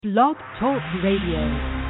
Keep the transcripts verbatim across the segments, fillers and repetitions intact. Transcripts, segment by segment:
Blog Talk Radio.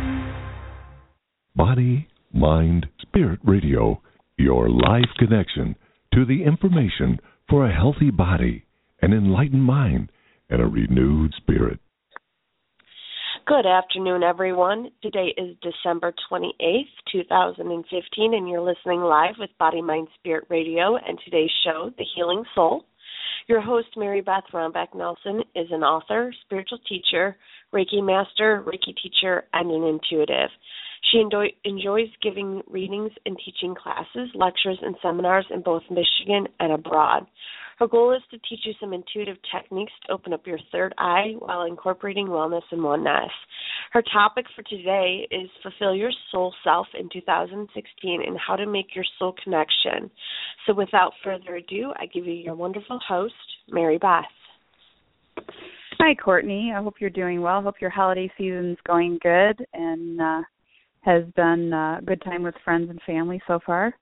Body, Mind, Spirit Radio, your live connection to the information for a healthy body, an enlightened mind, and a renewed spirit. Good afternoon, everyone. Today is December twenty-eighth, two thousand fifteen, and you're listening live with Body, Mind, Spirit Radio, and today's show, The Healing Soul. Your host, Mary Beth Rombeck Nelson, is an author, spiritual teacher, Reiki master, Reiki teacher, and an intuitive. She enjoy, enjoys giving readings and teaching classes, lectures, and seminars in both Michigan and abroad. Her goal is to teach you some intuitive techniques to open up your third eye while incorporating wellness and oneness. Her topic for today is Fulfill Your Soul Self in two thousand sixteen and How to Make Your Soul Connection. So without further ado, I give you your wonderful host, Mary Beth. Hi, Courtney. I hope you're doing well. I hope your holiday season's going good and uh, has been a good time with friends and family so far.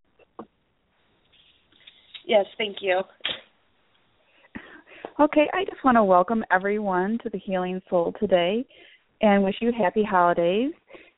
Yes, thank you. Okay, I just want to welcome everyone to the Healing Soul today and wish you happy holidays.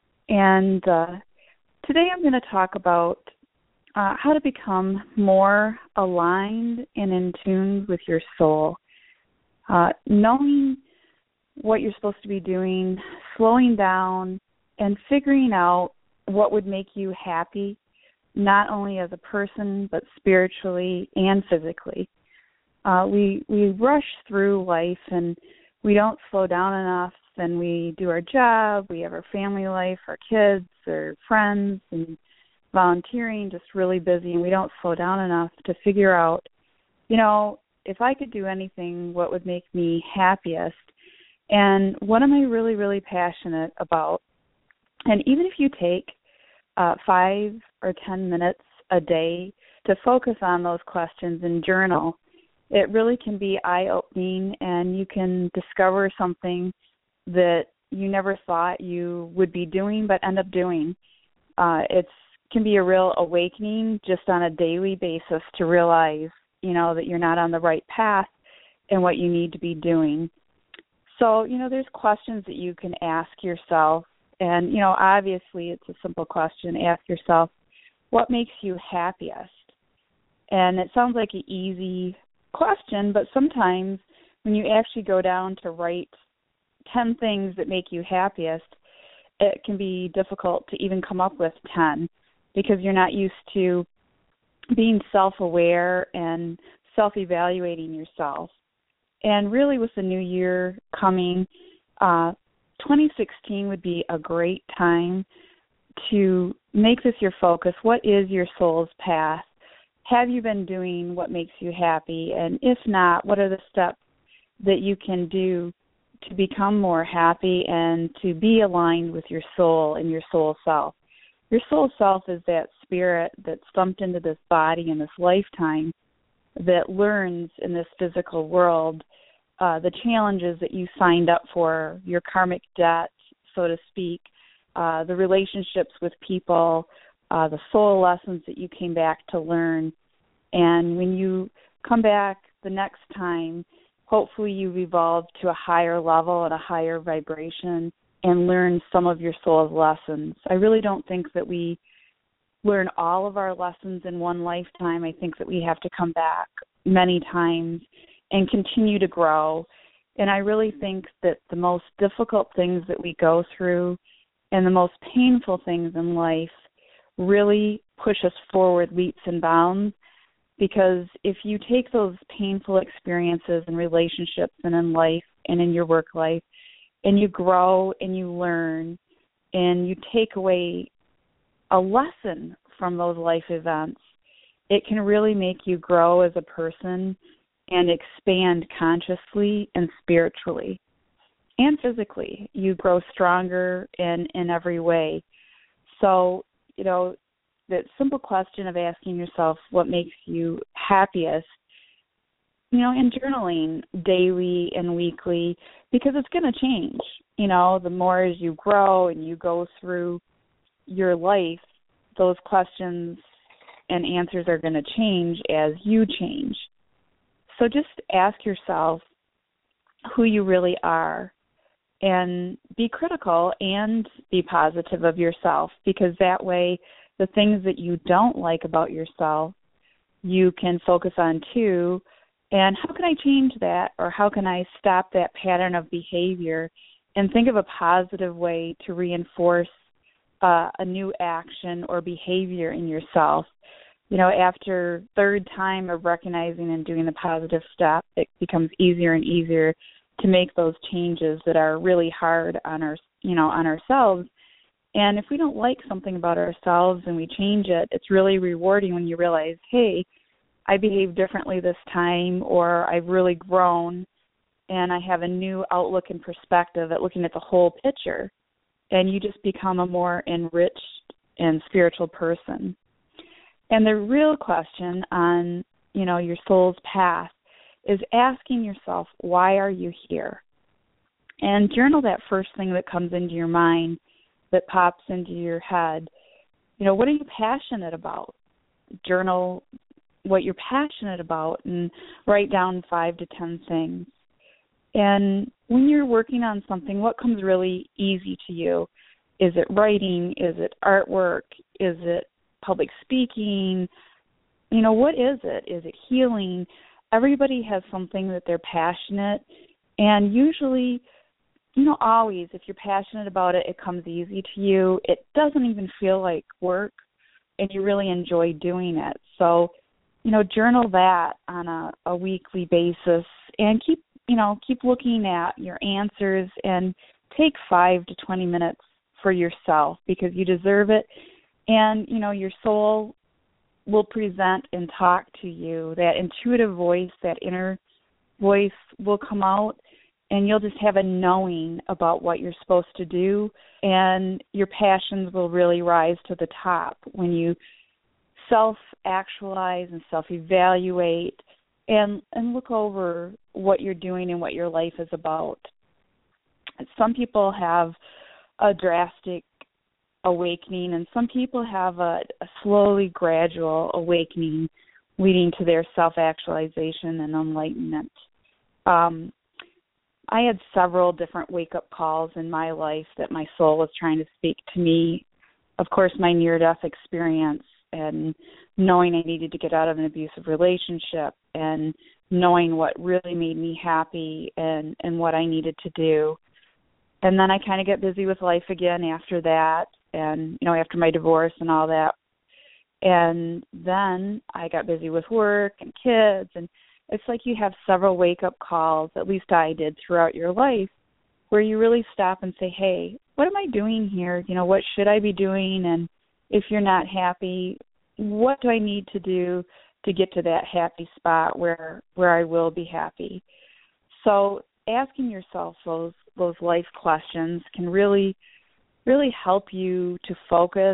And uh, today I'm going to talk about uh, how to become more aligned and in tune with your soul. Uh, knowing what you're supposed to be doing, slowing down, and figuring out what would make you happy, not only as a person, but spiritually and physically. Uh, we we rush through life and we don't slow down enough, and we do our job, we have our family life, our kids, our friends, and volunteering, just really busy, and we don't slow down enough to figure out, you know, if I could do anything, what would make me happiest? And what am I really, really passionate about? And even if you take uh, five or ten minutes a day to focus on those questions and journal, it really can be eye-opening, and you can discover something that you never thought you would be doing but end up doing. Uh, it can be a real awakening just on a daily basis to realize, you know, that you're not on the right path and what you need to be doing. So, you know, there's questions that you can ask yourself. And, you know, obviously it's a simple question. Ask yourself, what makes you happiest? And it sounds like an easy question, but sometimes when you actually go down to write ten things that make you happiest, it can be difficult to even come up with ten because you're not used to being self-aware and self-evaluating yourself. And really with the new year coming, uh, twenty sixteen would be a great time to make this your focus. What is your soul's path? Have you been doing what makes you happy? And if not, what are the steps that you can do to become more happy and to be aligned with your soul and your soul self? Your soul self is that spirit that's thumped into this body in this lifetime that learns in this physical world uh, the challenges that you signed up for, your karmic debt, so to speak, uh, the relationships with people, uh, the soul lessons that you came back to learn. And when you come back the next time, hopefully you've evolved to a higher level and a higher vibration and learn some of your soul's lessons. I really don't think that we learn all of our lessons in one lifetime. I think that we have to come back many times and continue to grow. And I really think that the most difficult things that we go through and the most painful things in life really push us forward leaps and bounds, because if you take those painful experiences in relationships and in life and in your work life, and you grow and you learn and you take away a lesson from those life events, it can really make you grow as a person and expand consciously and spiritually and physically. You grow stronger in, in every way. So, you know, that simple question of asking yourself what makes you happiest, you know, and journaling daily and weekly, because it's going to change. You know, the more as you grow and you go through your life, those questions and answers are going to change as you change. So just ask yourself who you really are and be critical and be positive of yourself, because that way the things that you don't like about yourself, you can focus on too. And how can I change that, or how can I stop that pattern of behavior and think of a positive way to reinforce uh, a new action or behavior in yourself? You know, after third time of recognizing and doing the positive step, it becomes easier and easier to make those changes that are really hard on our, you know, on ourselves. And if we don't like something about ourselves and we change it, it's really rewarding when you realize, hey, I behaved differently this time, or I've really grown and I have a new outlook and perspective at looking at the whole picture. And you just become a more enriched and spiritual person. And the real question on, you know, your soul's path is asking yourself, why are you here? And journal that first thing that comes into your mind, that pops into your head. You know, what are you passionate about? Journal what you're passionate about and write down five to ten things. And when you're working on something, what comes really easy to you? Is it writing? Is it artwork? Is it public speaking? You know, what is it? Is it healing? Everybody has something that they're passionate, and usually, you know, always, if you're passionate about it, it comes easy to you. It doesn't even feel like work, and you really enjoy doing it. So, you know, journal that on a, a weekly basis, and keep, you know, keep looking at your answers, and take five to twenty minutes for yourself, because you deserve it. And, you know, your soul will present and talk to you. That intuitive voice, that inner voice will come out, and you'll just have a knowing about what you're supposed to do, and your passions will really rise to the top when you self-actualize and self-evaluate and, and look over what you're doing and what your life is about. Some people have a drastic awakening, and some people have a, a slowly gradual awakening leading to their self-actualization and enlightenment. Um, I had several different wake-up calls in my life that my soul was trying to speak to me. Of course, my near-death experience, and knowing I needed to get out of an abusive relationship, and knowing what really made me happy and, and what I needed to do. And then I kind of get busy with life again after that, and, you know, after my divorce and all that. And then I got busy with work and kids, and it's like you have several wake-up calls, at least I did throughout your life, where you really stop and say, hey, what am I doing here? You know, what should I be doing? And if you're not happy, what do I need to do to get to that happy spot where where I will be happy? So asking yourself those those life questions can really, really help you to focus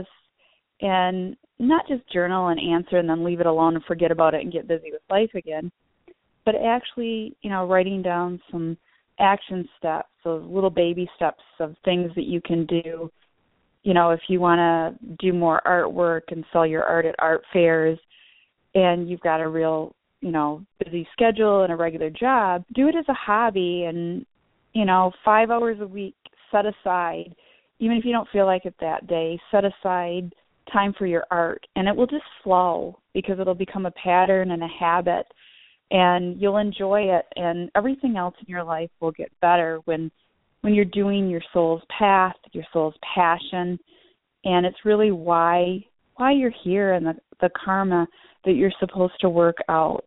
and not just journal and answer and then leave it alone and forget about it and get busy with life again, but actually, you know, writing down some action steps, those little baby steps of things that you can do. You know, if you want to do more artwork and sell your art at art fairs, and you've got a real, you know, busy schedule and a regular job, do it as a hobby, and, you know, five hours a week set aside, even if you don't feel like it that day, set aside time for your art, and it will just flow, because it'll become a pattern and a habit, and you'll enjoy it, and everything else in your life will get better when when you're doing your soul's path, your soul's passion, and it's really why why you're here and the, the karma that you're supposed to work out.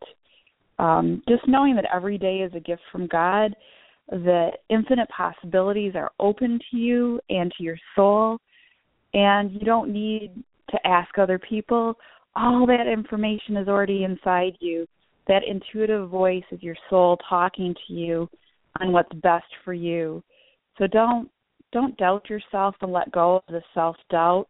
Um, just knowing that every day is a gift from God, that infinite possibilities are open to you and to your soul, and you don't need to ask other people. All that information is already inside you. That intuitive voice is your soul talking to you on what's best for you. So don't don't doubt yourself and let go of the self-doubt,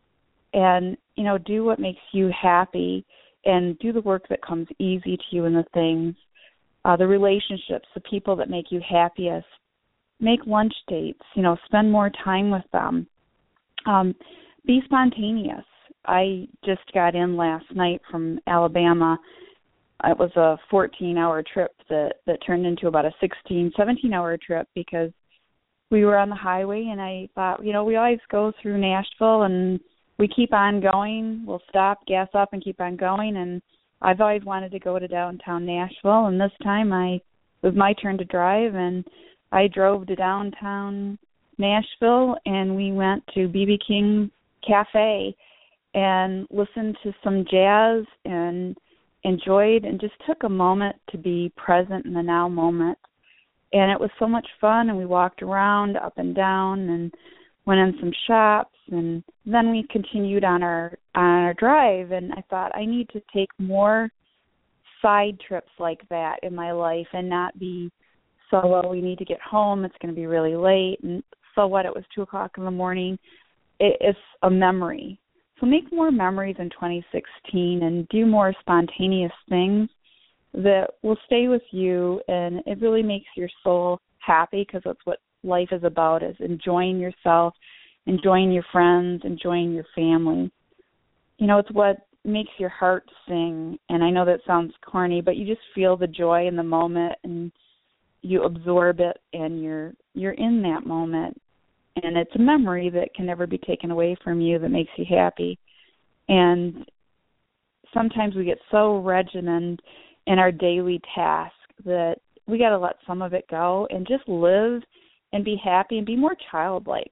and, you know, do what makes you happy, and do the work that comes easy to you, and the things, uh, the relationships, the people that make you happiest. Make lunch dates, you know, spend more time with them. Um, be spontaneous. I just got in last night from Alabama. It was a fourteen-hour trip that, that turned into about a sixteen, seventeen-hour trip, because we were on the highway, and I thought, you know, we always go through Nashville, and we keep on going. We'll stop, gas up, and keep on going. And I've always wanted to go to downtown Nashville, and this time I it was my turn to drive, and I drove to downtown Nashville, and we went to B B. King's Cafe and listened to some jazz and enjoyed and just took a moment to be present in the now moment. And it was so much fun, and we walked around up and down and went in some shops, and then we continued on our on our drive, and I thought I need to take more side trips like that in my life and not be so, well, we need to get home, it's going to be really late, and so what, it was two o'clock in the morning. It, it's a memory. So make more memories in twenty sixteen and do more spontaneous things that will stay with you, and it really makes your soul happy, because that's what life is about, is enjoying yourself, enjoying your friends, enjoying your family. You know, it's what makes your heart sing, and I know that sounds corny, but you just feel the joy in the moment, and you absorb it, and you're you're in that moment, and it's a memory that can never be taken away from you that makes you happy. And sometimes we get so regimented in our daily task that we got to let some of it go and just live and be happy and be more childlike.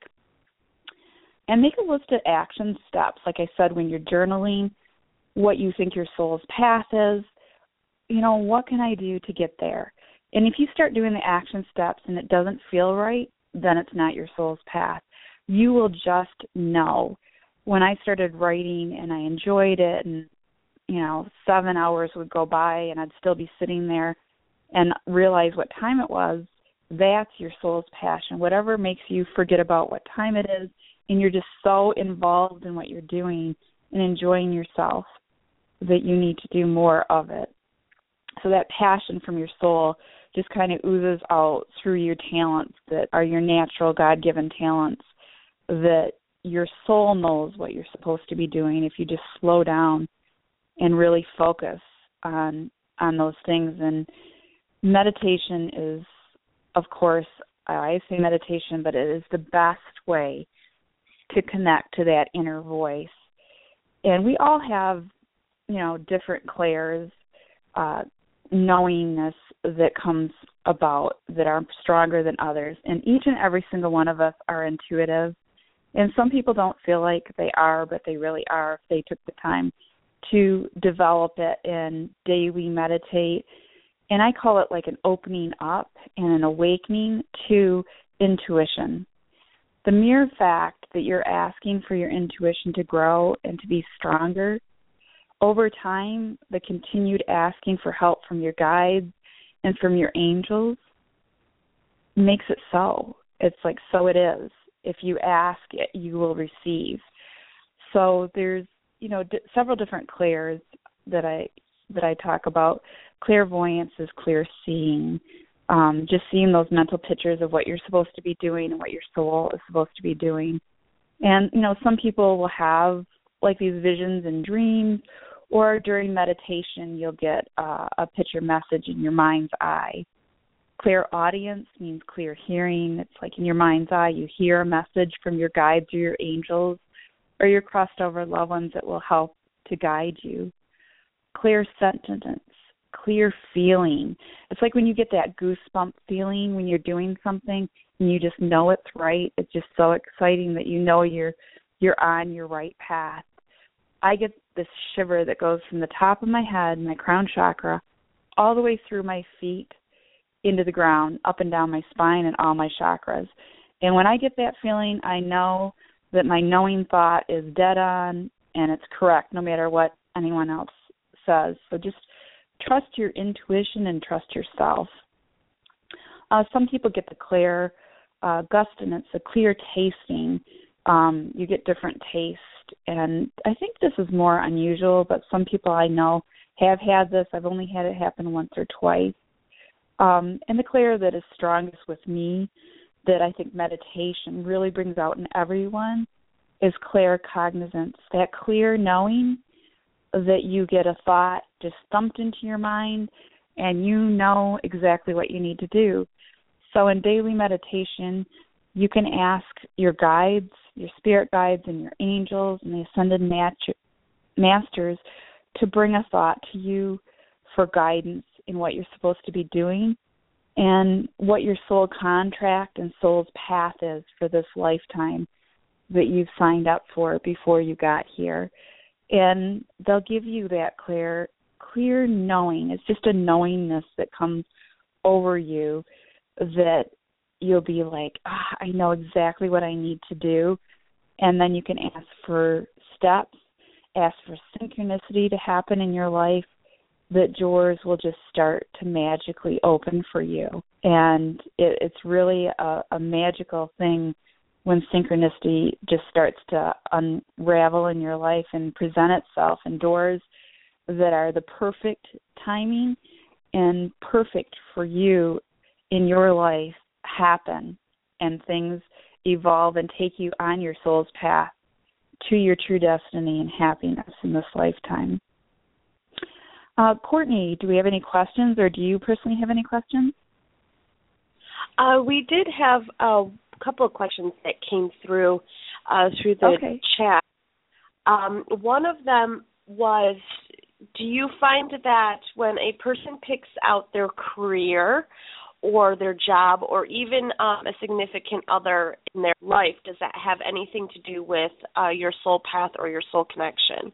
And make a list of action steps, like I said, when you're journaling, what you think your soul's path is. You know, what can I do to get there? And if you start doing the action steps and it doesn't feel right, then it's not your soul's path. You will just know. When I started writing and I enjoyed it, and, you know, seven hours would go by and I'd still be sitting there and realize what time it was, that's your soul's passion. Whatever makes you forget about what time it is, and you're just so involved in what you're doing and enjoying yourself that you need to do more of it. So that passion from your soul just kind of oozes out through your talents that are your natural God-given talents, that your soul knows what you're supposed to be doing if you just slow down and really focus on on those things. And meditation is, of course, I say meditation, but it is the best way to connect to that inner voice. And we all have, you know, different clairs, uh, knowingness that comes about that are stronger than others. And each and every single one of us are intuitive. And some people don't feel like they are, but they really are if they took the time to develop it and daily meditate. And I call it like an opening up and an awakening to intuition. The mere fact that you're asking for your intuition to grow and to be stronger, over time, the continued asking for help from your guides and from your angels makes it so. It's like, so it is. If you ask it, you will receive. So there's, you know, d- several different clairs that I that I talk about. Clairvoyance is clear seeing, um, just seeing those mental pictures of what you're supposed to be doing and what your soul is supposed to be doing. And, you know, some people will have like these visions and dreams, or during meditation you'll get uh, a picture message in your mind's eye. Clear audience means clear hearing. It's like in your mind's eye you hear a message from your guides or your angels or your crossed over loved ones that will help to guide you. Clear sentence, clear feeling. It's like when you get that goosebump feeling when you're doing something and you just know it's right. It's just so exciting that you know you're you're on your right path. I get this shiver that goes from the top of my head, my crown chakra, all the way through my feet into the ground, up and down my spine and all my chakras. And when I get that feeling, I know that my knowing thought is dead on and it's correct no matter what anyone else says. So just trust your intuition and trust yourself. Uh, some people get the clear uh, gustiness, the clear tasting. Um, you get different taste. And I think this is more unusual, but some people I know have had this. I've only had it happen once or twice. Um, and the clear that is strongest with me, that I think meditation really brings out in everyone, is clear cognizance, that clear knowing that you get a thought just thumped into your mind and you know exactly what you need to do. So in daily meditation, you can ask your guides, your spirit guides and your angels and the ascended mat- masters to bring a thought to you for guidance in what you're supposed to be doing and what your soul contract and soul's path is for this lifetime that you've signed up for before you got here. And they'll give you that clear, clear knowing. It's just a knowingness that comes over you that you'll be like, oh, I know exactly what I need to do. And then you can ask for steps, ask for synchronicity to happen in your life, that doors will just start to magically open for you. And it, it's really a, a magical thing when synchronicity just starts to unravel in your life and present itself, and doors that are the perfect timing and perfect for you in your life happen, and things evolve and take you on your soul's path to your true destiny and happiness in this lifetime. Uh, Courtney, do we have any questions, or do you personally have any questions? Uh, we did have a couple of questions that came through uh, through the okay. chat. Um, one of them was, do you find that when a person picks out their career or their job or even um, a significant other in their life, does that have anything to do with uh, your soul path or your soul connection?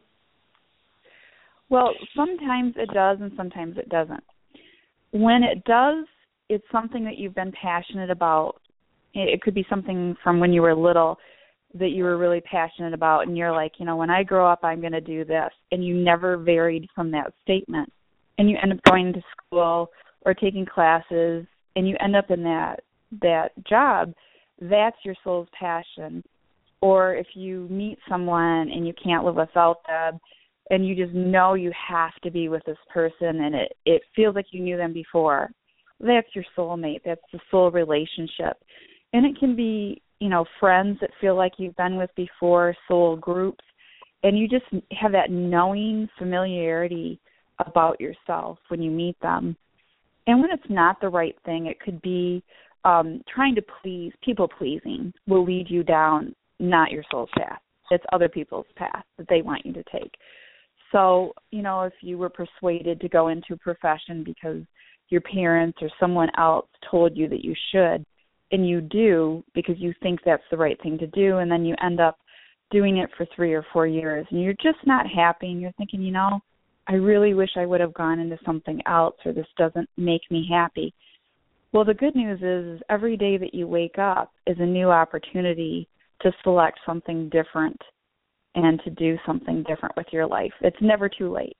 Well, sometimes it does and sometimes it doesn't. When it does, it's something that you've been passionate about. It could be something from when you were little that you were really passionate about, and you're like, you know, when I grow up, I'm going to do this, and you never varied from that statement. And you end up going to school or taking classes, and you end up in that that job. That's your soul's passion. Or if you meet someone and you can't live without them, and you just know you have to be with this person, and it, it feels like you knew them before, that's your soulmate. That's the soul relationship. And it can be, you know, friends that feel like you've been with before, soul groups, and you just have that knowing familiarity about yourself when you meet them. And when it's not the right thing, it could be um, trying to please, people-pleasing will lead you down not your soul's path. It's other people's path that they want you to take. So, you know, if you were persuaded to go into a profession because your parents or someone else told you that you should, and you do because you think that's the right thing to do, and then you end up doing it for three or four years, and you're just not happy, and you're thinking, you know, I really wish I would have gone into something else, or this doesn't make me happy. Well, the good news is, is every day that you wake up is a new opportunity to select something different and to do something different with your life. It's never too late.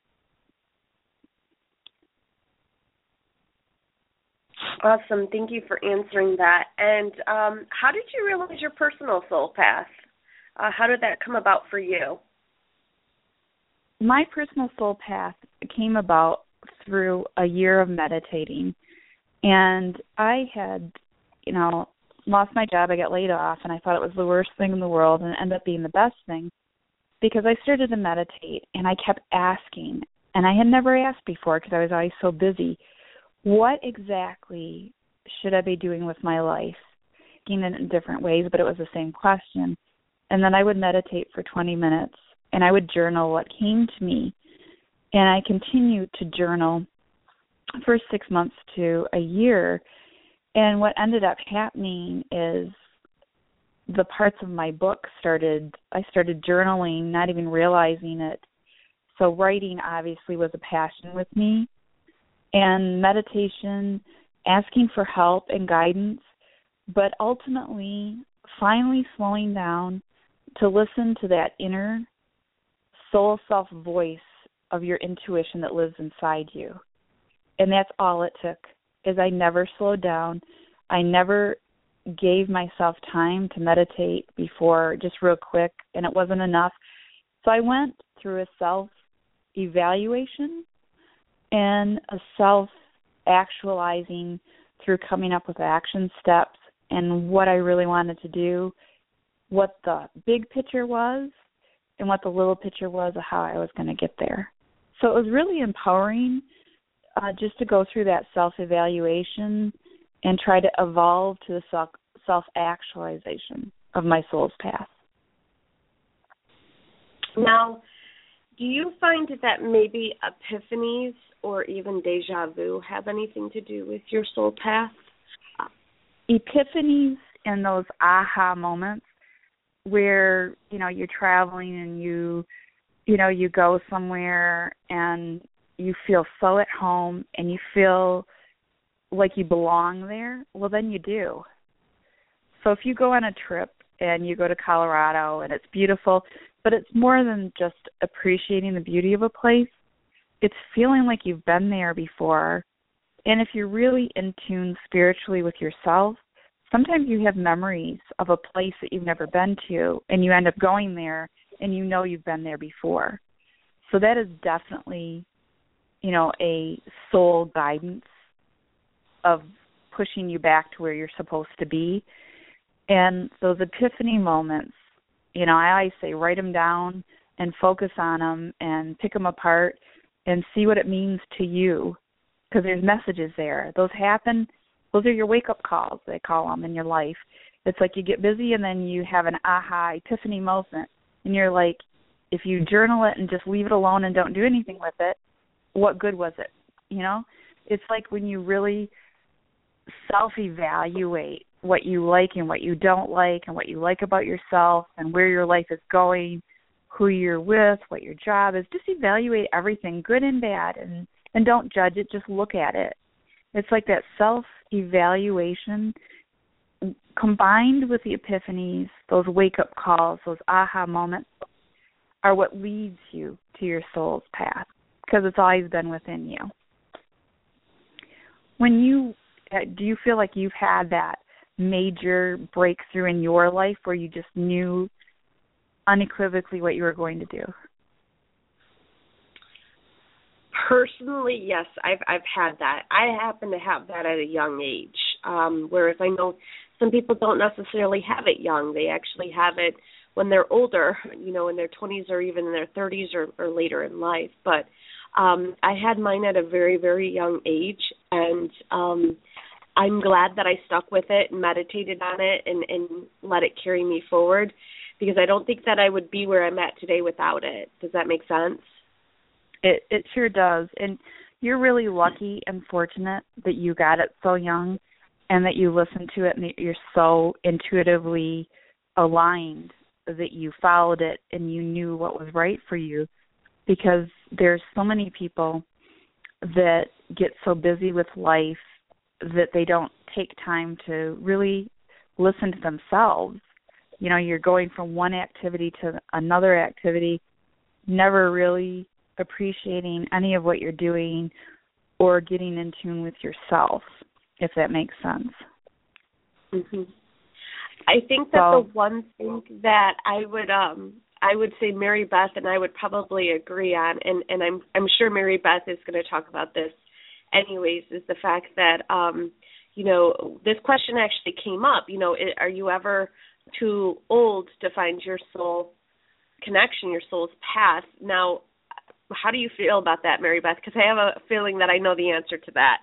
Awesome. Thank you for answering that. And um, how did you realize your personal soul path? Uh, how did that come about for you? My personal soul path came about through a year of meditating. And I had, you know, lost my job. I got laid off, and I thought it was the worst thing in the world, and it ended up being the best thing because I started to meditate, and I kept asking, and I had never asked before because I was always so busy, what exactly should I be doing with my life? In in different ways, but it was the same question. And then I would meditate for twenty minutes, and I would journal what came to me. And I continued to journal for six months to a year. And what ended up happening is the parts of my book started, I started journaling, not even realizing it. So writing obviously was a passion with me. And meditation, asking for help and guidance, but ultimately finally slowing down to listen to that inner soul self voice of your intuition that lives inside you. And that's all it took, is I never slowed down. I never gave myself time to meditate before, just real quick, and it wasn't enough. So I went through a self-evaluation and a self-actualizing through coming up with action steps and what I really wanted to do, what the big picture was, and what the little picture was of how I was going to get there. So it was really empowering uh, just to go through that self-evaluation and try to evolve to the self-actualization of my soul's path. Now, do you find that maybe epiphanies or even deja vu have anything to do with your soul path? Epiphanies and those aha moments where, you know, you're traveling and you, you know, you go somewhere and you feel so at home and you feel like you belong there, well, then you do. So if you go on a trip and you go to Colorado and it's beautiful, but it's more than just appreciating the beauty of a place. It's feeling like you've been there before. And if you're really in tune spiritually with yourself, sometimes you have memories of a place that you've never been to, and you end up going there, and you know you've been there before. So that is definitely, you know, a soul guidance of pushing you back to where you're supposed to be. And those epiphany moments, you know, I always say write them down and focus on them and pick them apart and see what it means to you, because there's messages there. Those happen. Those are your wake-up calls, they call them, in your life. It's like you get busy and then you have an aha epiphany moment, and you're like, if you journal it and just leave it alone and don't do anything with it, what good was it? You know? It's like when you really self-evaluate what you like and what you don't like and what you like about yourself and where your life is going, who you're with, what your job is. Just evaluate everything, good and bad, and, and don't judge it. Just look at it. It's like that self-evaluation combined with the epiphanies, those wake-up calls, those aha moments are what leads you to your soul's path, because it's always been within you. When you, do you feel like you've had that major breakthrough in your life where you just knew unequivocally what you were going to do? Personally, yes, I've I've had that. I happen to have that at a young age, um, whereas I know some people don't necessarily have it young. They actually have it when they're older, you know, in their twenties or even in their thirties or, or later in life. But um, I had mine at a very, very young age, and um, I'm glad that I stuck with it and meditated on it and, and let it carry me forward, because I don't think that I would be where I'm at today without it. Does that make sense? It it sure does. And you're really lucky and fortunate that you got it so young and that you listened to it and that you're so intuitively aligned that you followed it and you knew what was right for you, because there's so many people that get so busy with life that they don't take time to really listen to themselves. You know, you're going from one activity to another activity, never really appreciating any of what you're doing or getting in tune with yourself, if that makes sense. Mm-hmm. I think that so, the one thing that I would um I would say Mary Beth and I would probably agree on, and, and I'm I'm sure Mary Beth is going to talk about this anyways, is the fact that um you know, this question actually came up, you know, are you ever too old to find your soul connection, your soul's path? Now, how do you feel about that, Mary Beth? Because I have a feeling that I know the answer to that.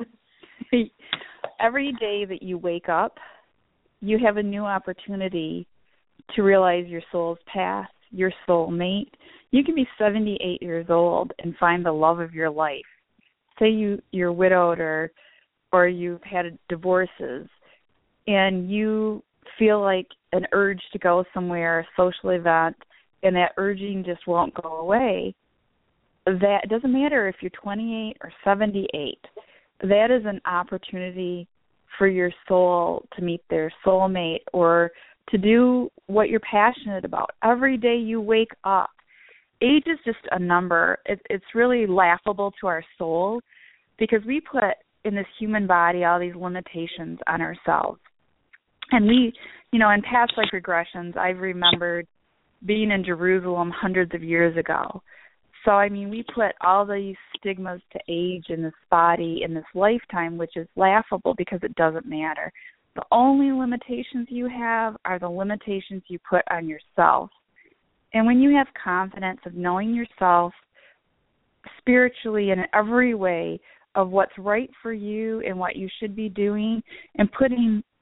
Every day that you wake up, you have a new opportunity to realize your soul's path, your soul mate. You can be seventy-eight years old and find the love of your life. Say you, you're widowed or or you've had divorces, and you feel like an urge to go somewhere, a social event, and that urging just won't go away. That it doesn't matter if you're twenty-eight or seventy-eight. That is an opportunity for your soul to meet their soulmate or to do what you're passionate about. Every day you wake up. Age is just a number. It, it's really laughable to our soul because we put in this human body all these limitations on ourselves. And we, you know, in past life regressions, I've remembered being in Jerusalem hundreds of years ago. So, I mean, we put all these stigmas to age in this body in this lifetime, which is laughable because it doesn't matter. The only limitations you have are the limitations you put on yourself. And when you have confidence of knowing yourself spiritually in every way of what's right for you and what you should be doing and putting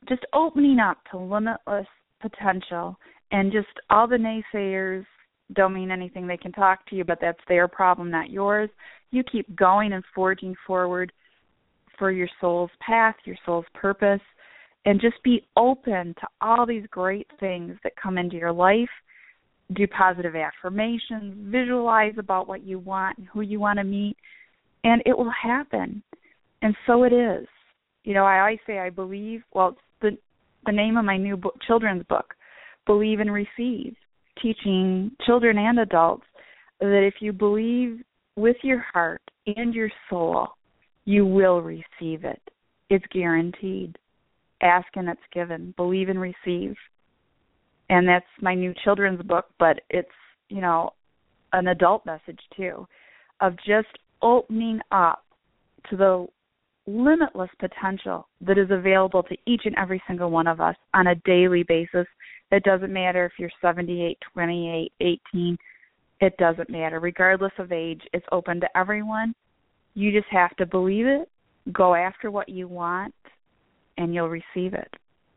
just opening up to limitless potential, and just all the naysayers don't mean anything. They can talk to you, but that's their problem, not yours. You keep going and forging forward for your soul's path, your soul's purpose, and just be open to all these great things that come into your life. Do positive affirmations, visualize about what you want and who you want to meet, and it will happen. And so it is. You know, I always say I believe, well, it's the, the name of my new book, children's book, Believe and Receive, teaching children and adults that if you believe with your heart and your soul, you will receive it. It's guaranteed. Ask and it's given. Believe and receive. And that's my new children's book, but it's, you know, an adult message too, of just opening up to the limitless potential that is available to each and every single one of us on a daily basis. It doesn't matter if you're seventy-eight, twenty-eight, eighteen. It doesn't matter. Regardless of age, it's open to everyone. You just have to believe it, go after what you want, and you'll receive it.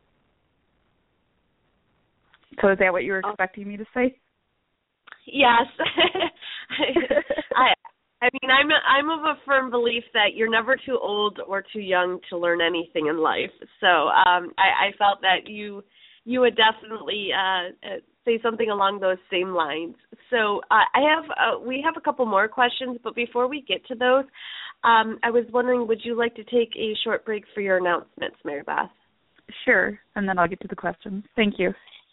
So is that what you were expecting me to say? Yes. I I mean, I'm I'm of a firm belief that you're never too old or too young to learn anything in life. So um, I, I felt that you you would definitely uh, say something along those same lines. So uh, I have uh, we have a couple more questions, but before we get to those, um, I was wondering, would you like to take a short break for your announcements, Mary Beth? Sure, and then I'll get to the questions. Thank you.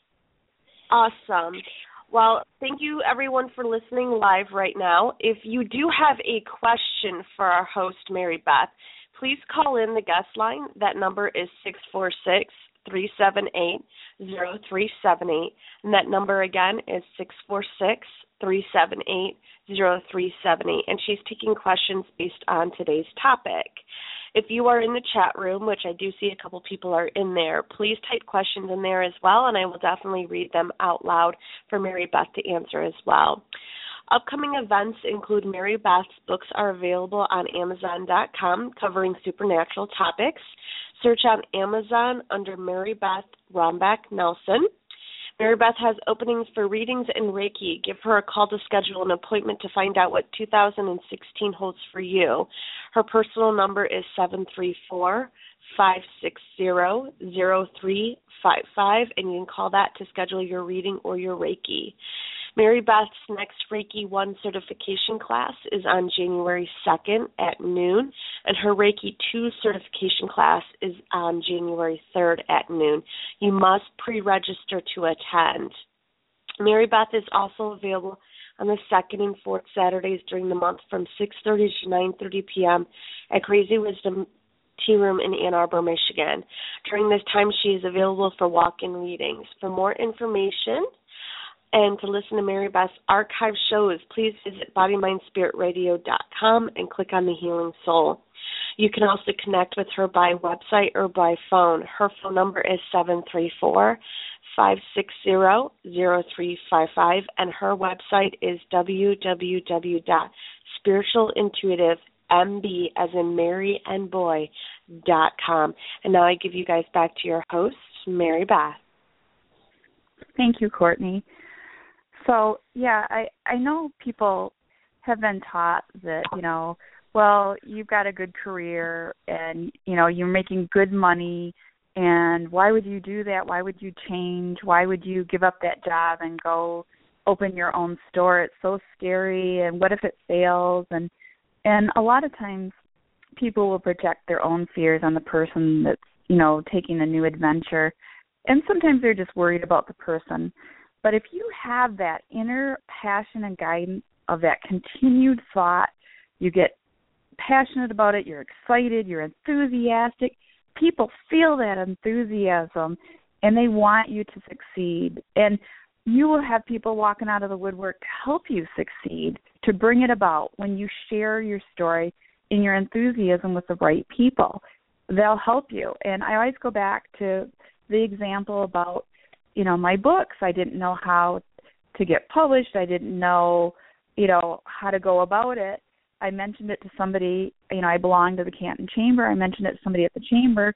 Awesome. Well, thank you, everyone, for listening live right now. If you do have a question for our host, Mary Beth, please call in the guest line. That number is six four six, three seven eight, zero three seven eight. And that number again is six four six, three seven eight, zero three seven eight. And she's taking questions based on today's topic. If you are in the chat room, which I do see a couple people are in there, please type questions in there as well, and I will definitely read them out loud for Mary Beth to answer as well. Upcoming events include Mary Beth's books are available on Amazon dot com covering supernatural topics. Search on Amazon under Mary Beth Rombeck Nelson. Mary Beth has openings for readings and Reiki. Give her a call to schedule an appointment to find out what two thousand sixteen holds for you. Her personal number is seven three four, five six zero, zero three five five, and you can call that to schedule your reading or your Reiki. Mary Beth's next Reiki one certification class is on January second at noon, and her Reiki two certification class is on January third at noon. You must pre-register to attend. Mary Beth is also available on the second and fourth Saturdays during the month from six thirty to nine thirty p.m. at Crazy Wisdom Tea Room in Ann Arbor, Michigan. During this time, she is available for walk-in readings. For more information and to listen to Mary Beth's archive shows, please visit body mind spirit radio dot com and click on the Healing Soul. You can also connect with her by website or by phone. Her phone number is seven three four, five six zero, zero three five five, and her website is w w w dot spiritual intuitive m b as in Mary and boy dot com. And now I give you guys back to your host, Mary Beth. Thank you, Courtney. So, yeah, I, I know people have been taught that, you know, well, you've got a good career and, you know, you're making good money, and why would you do that? Why would you change? Why would you give up that job and go open your own store? It's so scary, and what if it fails? And and a lot of times people will project their own fears on the person that's, you know, taking a new adventure, and sometimes they're just worried about the person. But if you have that inner passion and guidance of that continued thought, you get passionate about it, you're excited, you're enthusiastic, people feel that enthusiasm and they want you to succeed. And you will have people walking out of the woodwork to help you succeed, to bring it about when you share your story and your enthusiasm with the right people. They'll help you. And I always go back to the example about, you know, my books. I didn't know how to get published. I didn't know, you know, how to go about it. I mentioned it to somebody, you know, I belong to the Canton Chamber. I mentioned it to somebody at the Chamber,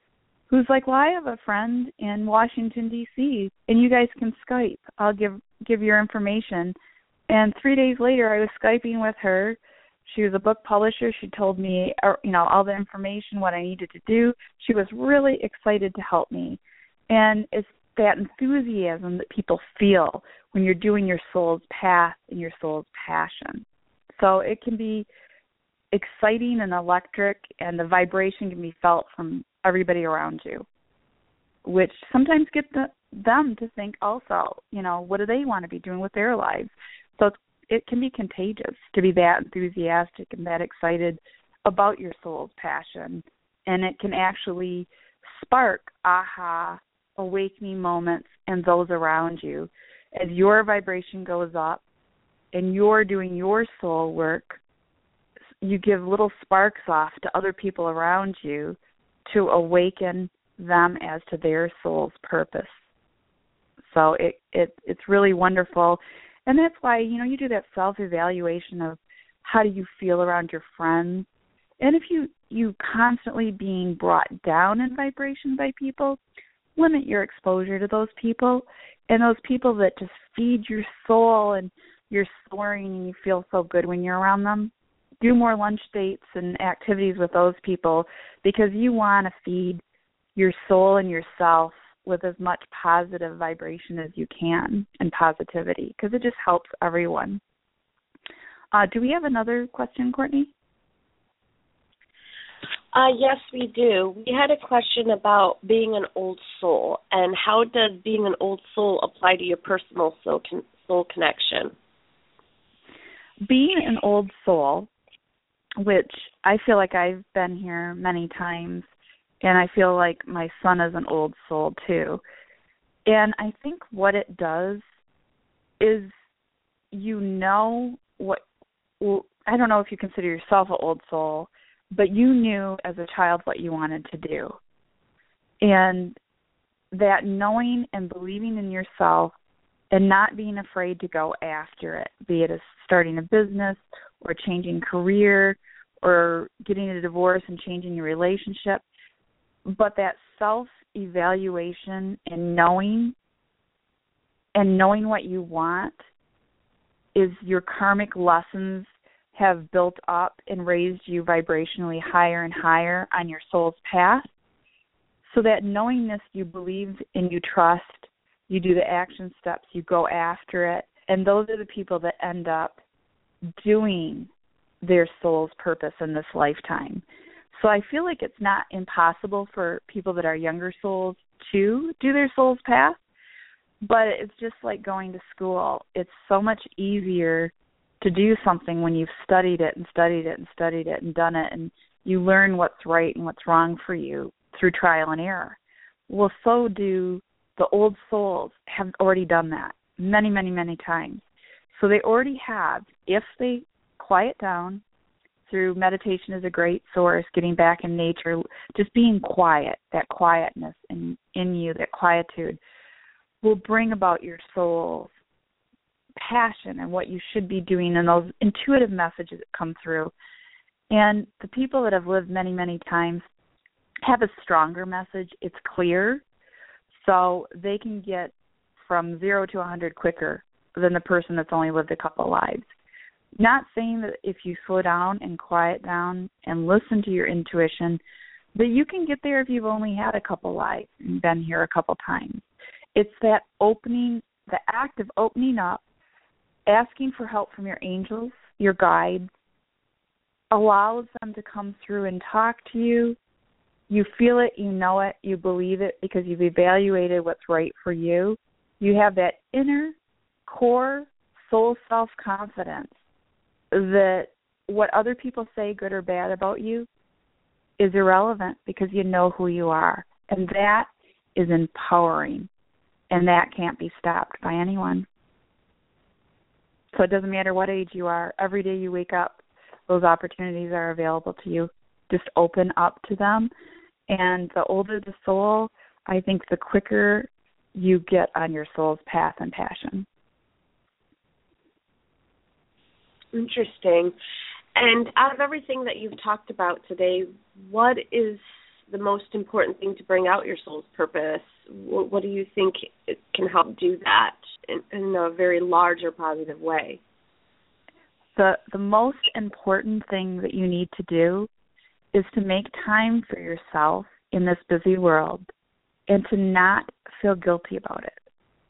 who's like, well, I have a friend in Washington, D C, and you guys can Skype. I'll give give your information. And three days later, I was Skyping with her. She was a book publisher. She told me, you know, all the information, what I needed to do. She was really excited to help me. And it's that enthusiasm that people feel when you're doing your soul's path and your soul's passion. So it can be exciting and electric, and the vibration can be felt from everybody around you, which sometimes gets the, them to think also, you know, what do they want to be doing with their lives? So it's, it can be contagious to be that enthusiastic and that excited about your soul's passion, and it can actually spark aha, awakening moments in those around you. As your vibration goes up and you're doing your soul work, you give little sparks off to other people around you to awaken them as to their soul's purpose. So it, it it's really wonderful. And that's why, you know, you do that self-evaluation of how do you feel around your friends. And if you, you constantly being brought down in vibration by people, limit your exposure to those people. And those people that just feed your soul and you're soaring and you feel so good when you're around them, do more lunch dates and activities with those people, because you want to feed your soul and yourself with as much positive vibration as you can and positivity, because it just helps everyone. Uh, do we have another question, Courtney? Uh, yes, we do. We had a question about being an old soul, and how does being an old soul apply to your personal soul, con- soul connection? Being an old soul, which I feel like I've been here many times, and I feel like my son is an old soul too. And I think what it does is, you know what, well, I don't know if you consider yourself an old soul, but you knew as a child what you wanted to do. And that knowing and believing in yourself and not being afraid to go after it, be it as starting a business or changing career or getting a divorce and changing your relationship, but that self-evaluation and knowing and knowing what you want is your karmic lessons have built up and raised you vibrationally higher and higher on your soul's path. So that knowingness, you believe and you trust, you do the action steps, you go after it, and those are the people that end up doing their soul's purpose in this lifetime. So I feel like it's not impossible for people that are younger souls to do their soul's path, but it's just like going to school. It's so much easier to do something when you've studied it and studied it and studied it and done it, and you learn what's right and what's wrong for you through trial and error. Well, so do the old souls have already done that many, many, many times. So they already have, if they quiet down through meditation is a great source, getting back in nature, just being quiet, that quietness in, in you, that quietude, will bring about your soul's passion and what you should be doing and those intuitive messages that come through. And the people that have lived many, many times have a stronger message. It's clear, so they can get from zero to one hundred quicker than the person that's only lived a couple lives. Not saying that if you slow down and quiet down and listen to your intuition, that you can get there if you've only had a couple lives and been here a couple times. It's that opening, the act of opening up, asking for help from your angels, your guides, allows them to come through and talk to you. You feel it, you know it, you believe it because you've evaluated what's right for you. You have that inner core soul self-confidence that what other people say, good or bad about you, is irrelevant because you know who you are. And that is empowering, and that can't be stopped by anyone. So it doesn't matter what age you are. Every day you wake up, those opportunities are available to you. Just open up to them. And the older the soul, I think the quicker you get on your soul's path and passion. Interesting. And out of everything that you've talked about today, what is the most important thing to bring out your soul's purpose? What, what do you think it can help do that in, in a very large or positive way? The the most important thing that you need to do is to make time for yourself in this busy world and to not feel guilty about it.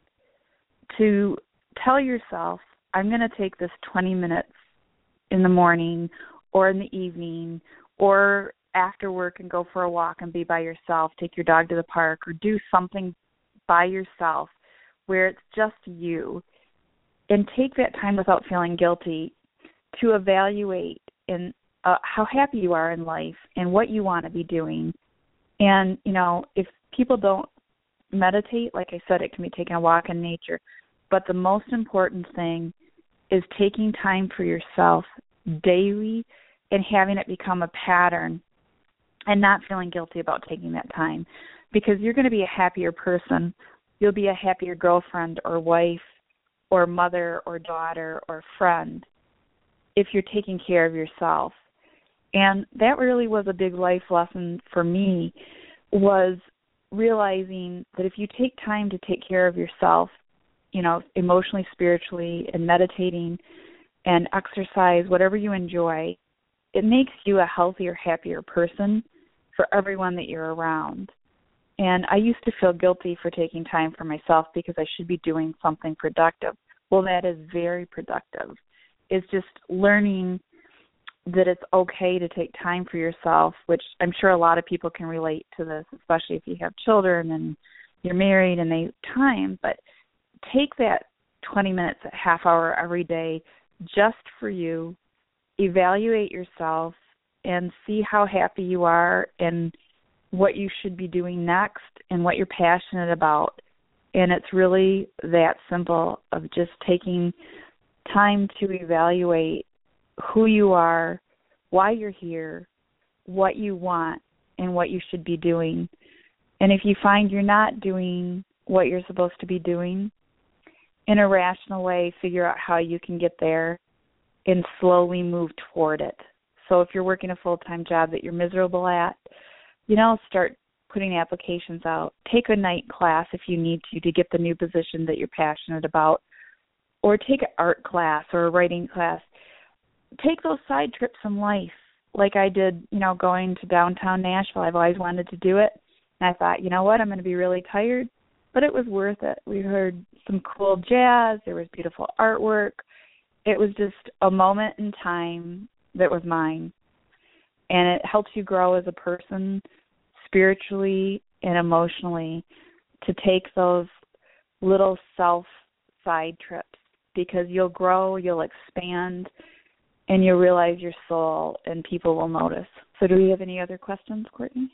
To tell yourself, I'm going to take this twenty minutes in the morning or in the evening or after work and go for a walk and be by yourself, take your dog to the park or do something by yourself where it's just you, and take that time without feeling guilty to evaluate in uh, how happy you are in life and what you want to be doing. And, you know, if people don't meditate, like I said, it can be taking a walk in nature. But the most important thing is taking time for yourself daily and having it become a pattern and not feeling guilty about taking that time, because you're going to be a happier person. You'll be a happier girlfriend or wife or mother or daughter or friend if you're taking care of yourself. And that really was a big life lesson for me, was realizing that if you take time to take care of yourself, you know, emotionally, spiritually, and meditating and exercise, whatever you enjoy, it makes you a healthier, happier person for everyone that you're around. And I used to feel guilty for taking time for myself because I should be doing something productive. Well, that is very productive. It's just learning that it's okay to take time for yourself, which I'm sure a lot of people can relate to this, especially if you have children and you're married and they time. But take that twenty minutes, a half hour every day just for you, evaluate yourself, and see how happy you are and what you should be doing next and what you're passionate about. And it's really that simple, of just taking time to evaluate who you are, why you're here, what you want, and what you should be doing. And if you find you're not doing what you're supposed to be doing, in a rational way, figure out how you can get there and slowly move toward it. So if you're working a full-time job that you're miserable at, you know, start putting applications out. Take a night class if you need to to get the new position that you're passionate about, or take an art class or a writing class. Take those side trips in life, like I did, you know, going to downtown Nashville. I've always wanted to do it, and I thought, you know what, I'm going to be really tired, but it was worth it. We heard some cool jazz. There was beautiful artwork. It was just a moment in time that was mine, and it helps you grow as a person spiritually and emotionally to take those little self side trips, because you'll grow, you'll expand, and you'll realize your soul, and people will notice. So do we have any other questions, Courtney?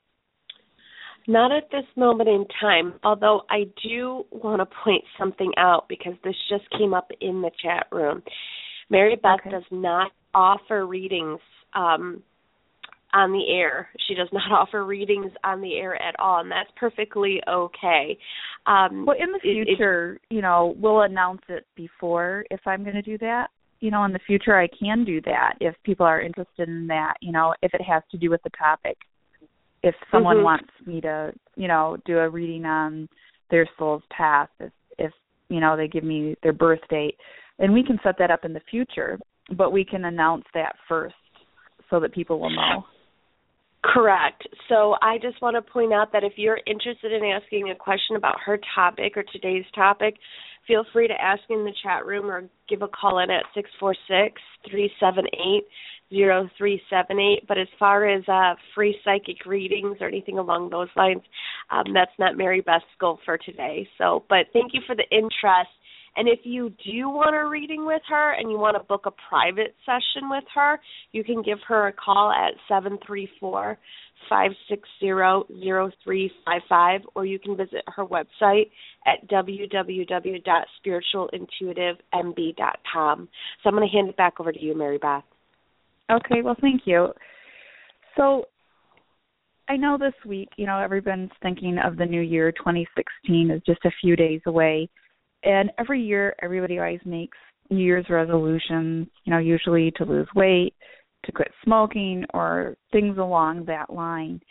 Not at this moment in time, although I do want to point something out, because this just came up in the chat room. Mary Beth okay. does not offer readings um, on the air. She does not offer readings on the air at all, and that's perfectly okay. Um, well, in the future, it, you know, we'll announce it before if I'm going to do that. You know, in the future I can do that if people are interested in that, you know, if it has to do with the topic. If someone mm-hmm. wants me to, you know, do a reading on their soul's path, if, if, you know, they give me their birth date, and we can set that up in the future, but we can announce that first so that people will know. Correct. So I just want to point out that if you're interested in asking a question about her topic or today's topic, feel free to ask in the chat room or give a call in at six four six, three seven eight, zero three seven eight. But as far as uh, free psychic readings or anything along those lines, um, that's not Mary Beth's goal for today. So, but thank you for the interest. And if you do want a reading with her and you want to book a private session with her, you can give her a call at seven three four, five six zero, zero three five five, or you can visit her website at w w w dot spiritual intuitive m b dot com. So I'm going to hand it back over to you, Mary Beth. Okay, well, thank you. So I know this week, you know, everyone's thinking of the new year. Twenty sixteen is just a few days away. And every year, everybody always makes New Year's resolutions, you know, usually to lose weight, to quit smoking, or things along that line.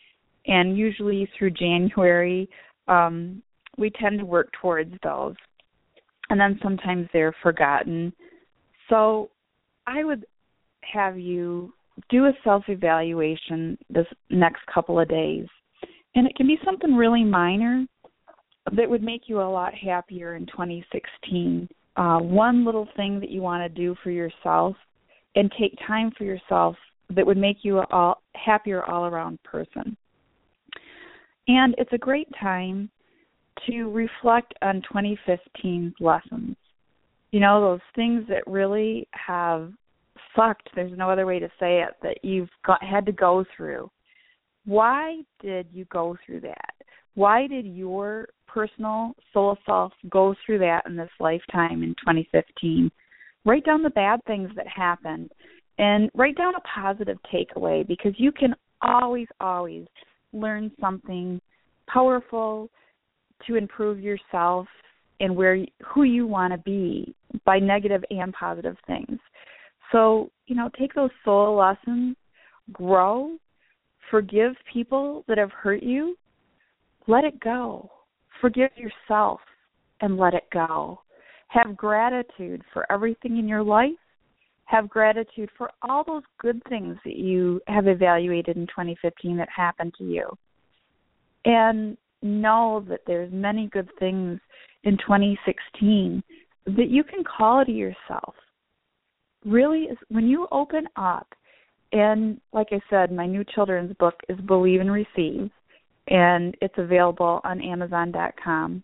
And usually through January, um, we tend to work towards those. And then sometimes they're forgotten. So I would have you do a self-evaluation this next couple of days. And it can be something really minor that would make you a lot happier in twenty sixteen. Uh, one little thing that you want to do for yourself and take time for yourself that would make you a all, happier all-around person. And it's a great time to reflect on twenty fifteen's lessons. You know, those things that really have sucked, there's no other way to say it, that you've got, had to go through. Why did you go through that? Why did your personal soul self go through that in this lifetime in twenty fifteen? Write down the bad things that happened and write down a positive takeaway, because you can always, always learn something powerful to improve yourself and where who you want to be by negative and positive things. So, you know, take those soul lessons, grow, forgive people that have hurt you, let it go. Forgive yourself and let it go. Have gratitude for everything in your life. Have gratitude for all those good things that you have evaluated in twenty fifteen that happened to you. And know that there's many good things in twenty sixteen that you can call to yourself. Really, when you open up, and like I said, my new children's book is Believe and Receive, and it's available on Amazon dot com.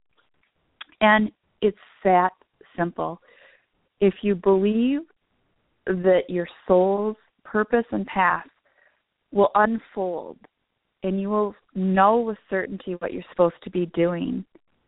And it's that simple. If you believe that your soul's purpose and path will unfold, and you will know with certainty what you're supposed to be doing,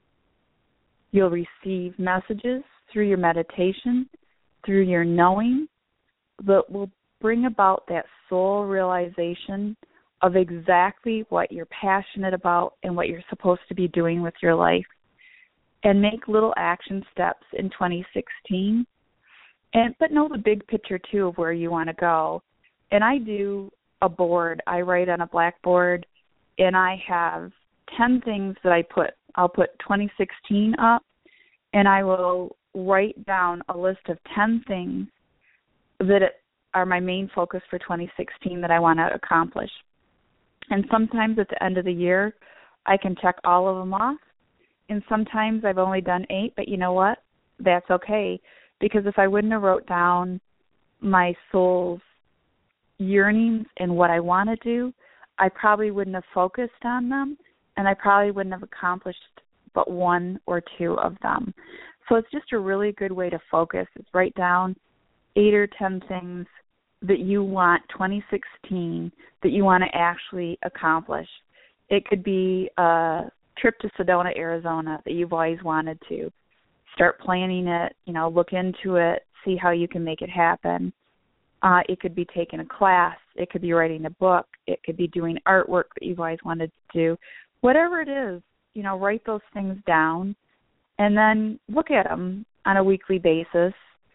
you'll receive messages through your meditation, through your knowing, that will bring about that soul realization of exactly what you're passionate about and what you're supposed to be doing with your life. And make little action steps in twenty sixteen. And but know the big picture, too, of where you want to go. And I do a board. I write on a blackboard, and I have ten things that I put. I'll put twenty sixteen up, and I will write down a list of ten things that are my main focus for twenty sixteen that I want to accomplish. And sometimes at the end of the year, I can check all of them off. And sometimes I've only done eight, but you know what? That's okay. Because if I wouldn't have wrote down my soul's yearnings and what I want to do, I probably wouldn't have focused on them, and I probably wouldn't have accomplished but one or two of them. So it's just a really good way to focus. It's write down eight or ten things that you want twenty sixteen that you want to actually accomplish. It could be a trip to Sedona, Arizona that you've always wanted to. Start planning it, you know, look into it, see how you can make it happen. Uh, it could be taking a class. It could be writing a book. It could be doing artwork that you've always wanted to do. Whatever it is, you know, write those things down and then look at them on a weekly basis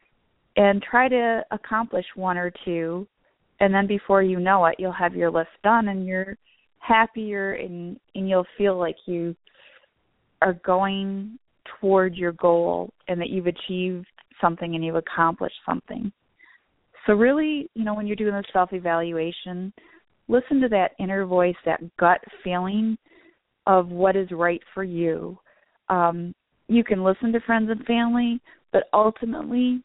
and try to accomplish one or two. And then before you know it, you'll have your list done and you're happier and, and you'll feel like you are going toward your goal and that you've achieved something and you've accomplished something. So really, you know, when you're doing the self-evaluation, listen to that inner voice, that gut feeling of what is right for you. Um, you can listen to friends and family, but ultimately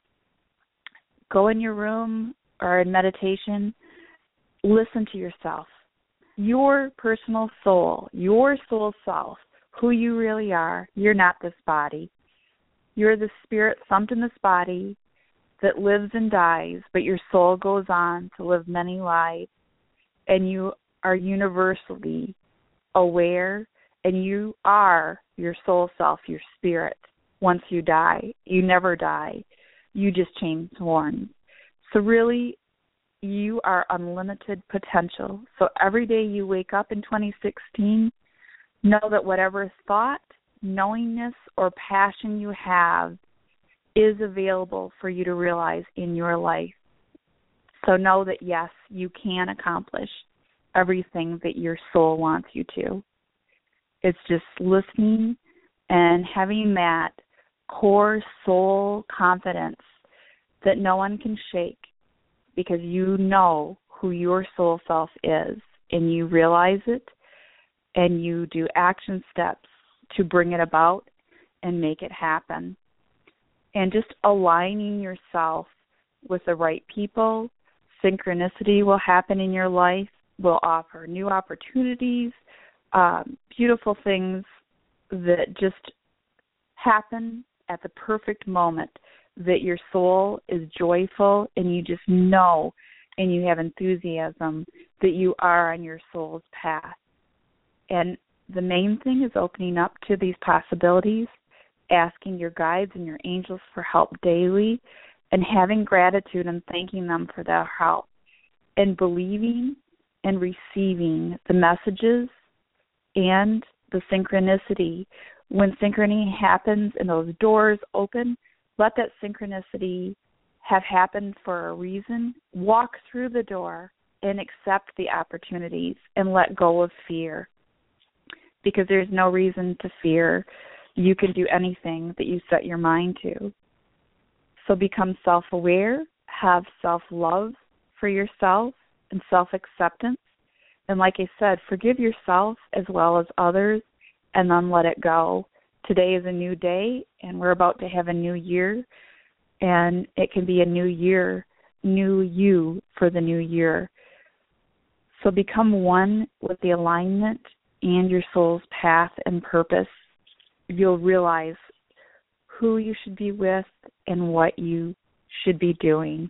go in your room or in meditation, listen to yourself. Your personal soul, your soul self, who you really are. You're not this body. You're the spirit thumped in this body that lives and dies, but your soul goes on to live many lives, and you are universally aware, and you are your soul self, your spirit. Once you die, you never die. You just change forms. So really, you are unlimited potential. So every day you wake up in twenty sixteen, know that whatever thought, knowingness, or passion you have is available for you to realize in your life. So know that, yes, you can accomplish everything that your soul wants you to. It's just listening and having that core soul confidence that no one can shake, because you know who your soul self is, and you realize it, and you do action steps to bring it about and make it happen. And just aligning yourself with the right people, synchronicity will happen in your life, will offer new opportunities, um, beautiful things that just happen at the perfect moment, that your soul is joyful and you just know and you have enthusiasm that you are on your soul's path. And the main thing is opening up to these possibilities, asking your guides and your angels for help daily, and having gratitude and thanking them for their help, and believing and receiving the messages and the synchronicity. When synchronicity happens and those doors open, let that synchronicity have happened for a reason. Walk through the door and accept the opportunities and let go of fear, because there's no reason to fear. You can do anything that you set your mind to. So become self-aware, have self-love for yourself and self-acceptance. And like I said, forgive yourself as well as others, and then let it go. Today is a new day, and we're about to have a new year, and it can be a new year, new you for the new year. So become one with the alignment and your soul's path and purpose. You'll realize who you should be with and what you should be doing.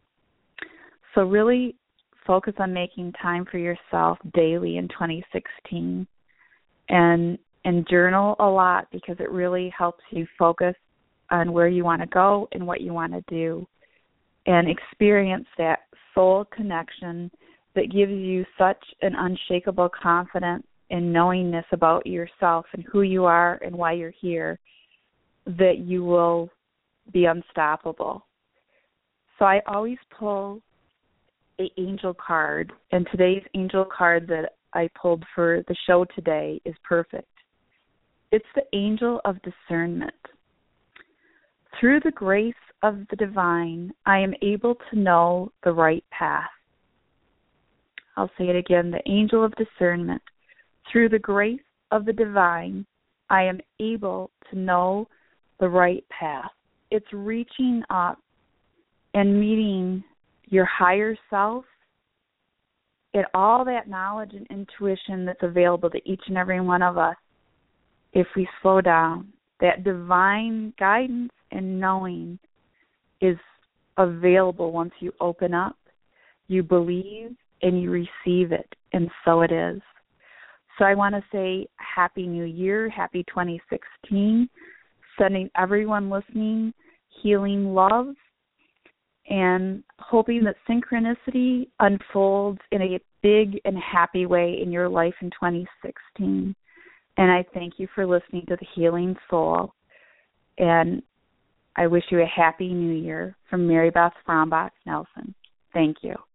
So really focus on making time for yourself daily in twenty sixteen, and and journal a lot, because it really helps you focus on where you want to go and what you want to do, and experience that soul connection that gives you such an unshakable confidence and knowingness about yourself and who you are and why you're here, that you will be unstoppable. So I always pull an angel card, and today's angel card that I pulled for the show today is perfect. It's the angel of discernment. Through the grace of the divine, I am able to know the right path. I'll say it again, the angel of discernment. Through the grace of the divine, I am able to know the right path. It's reaching up and meeting your higher self and all that knowledge and intuition that's available to each and every one of us if we slow down. That divine guidance and knowing is available once you open up, you believe, and you receive it, and so it is. So I want to say Happy New Year, Happy twenty sixteen, sending everyone listening healing love, and hoping that synchronicity unfolds in a big and happy way in your life in twenty sixteen. And I thank you for listening to The Healing Soul. And I wish you a happy new year from Mary Beth Frombach Nelson. Thank you.